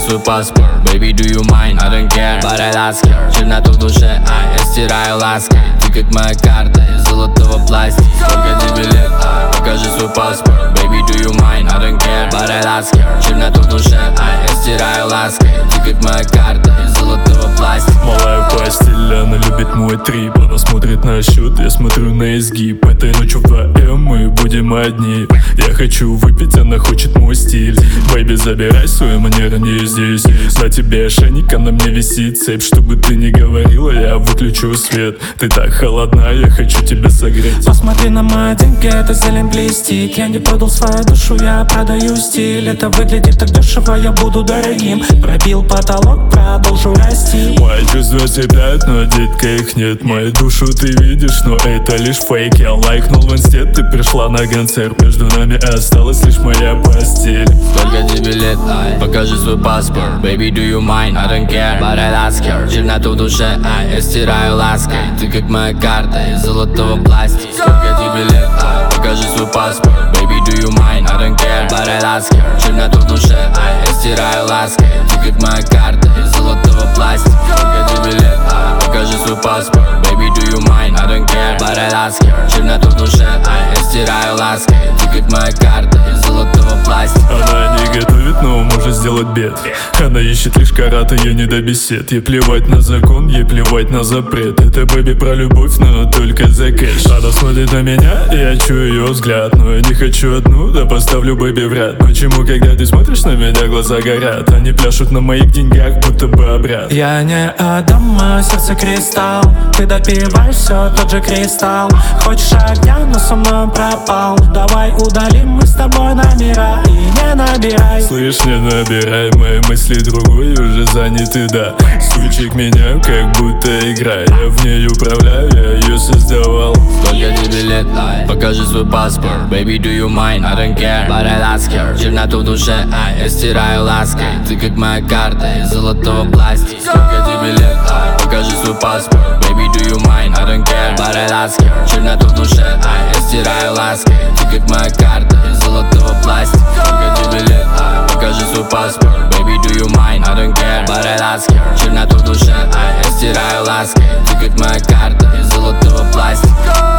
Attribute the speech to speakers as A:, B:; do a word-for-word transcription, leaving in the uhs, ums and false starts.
A: свой паспорт. Baby, do you mind? I don't care, but I ask her. Черноту в душе, ай, я стираю лаской. Ты как моя карта из золотого пластика. Сколько тебе лет, ай, покажи свой паспорт. Baby, do you mind? I don't care, but I ask her. Черноту в душе, ай, я стираю лаской. Ты как моя карта из золотого пластика.
B: Малая в постели, она любит мой трип. Она смотрит на счет, я смотрю на изгиб. Этой ночью вдвоем мы будем одни. Я хочу выпить, она хочет мой стиль. Бэйби, забирай свою манеру, не здесь. На тебе ошейник, а на мне висит цепь. Чтобы ты не говорила, я выключу свет. Ты так холодна, я хочу тебя согреть.
C: Посмотри на мои деньги, это зелень блестит. Я не продал свою душу, я продаю стиль. Это выглядит так дешево, я буду дорогим. Пробил потолок, продолжу расти.
B: Мои чувства цепляют, но, детка, их нет. Мою душу ты видишь, но это лишь фейк. Я лайкнул в инсте, ты пришла на концерт. Между нами осталась лишь моя постель.
A: Сколько тебе лет, ай, покажи свой паспорт. Baby, do you mind? I don't care, but I ask her. Черноту в душе, ай, я стираю лаской. Ты как моя карта из золотого пластика. Сколько тебе лет, ай, покажи свой паспорт. Baby, do you mind? I don't care, but I ask her. Черноту в душе, ай, я стираю лаской. Ты как моя карта из золотого пластика. Сколько тебе лет, ай, покажи свой паспорт. Baby, do you mind? I don't care, but I ask her. Черноту в душе, ай, я стираю лаской. Ты как моя карта из золотого пластика.
B: Она не готовит, но может сделать бед. Она ищет лишь карата, ее не до бесед. Ей плевать на закон, ей плевать на запрет. Это бэби про любовь, но только за кэш. Она смотрит на меня, и я чую ее взгляд. Но я не хочу одну, да поставлю бэби в ряд. Почему, когда ты смотришь на меня, глаза горят? Они пляшут на моих деньгах, будто бы обряд.
C: Я не Адам, а сердце кристалл. Ты допиваешь все, тот же кристалл. Хочешь огня, но со мной пропал. Давай удалим мы с тобой номера и не набирай.
B: Слышь, не набирай, мои мысли другой уже заняты, да. Стучик меня, как будто игра. Я в ней управляю, я ее создавал.
A: Сколько тебе лет, ай, покажи свой паспорт. Baby, do you mind? I don't care, but I ask her. Черноту в душе, ай, я стираю лаской. Ты как моя карта из золотого пластика. Сколько тебе лет, ай, покажи свой паспорт. Baby, do you mind? I don't care, but I ask her. Черноту в душе, ай, я стираю лаской. Ты как моя карта из золотого пластика. Сколько тебе лет, ай, покажи свой паспорт. Baby, do you mind? I don't care, but I ask her. Черноту в душе, ай, я стираю лаской. Ты как моя карта из золотого пластика.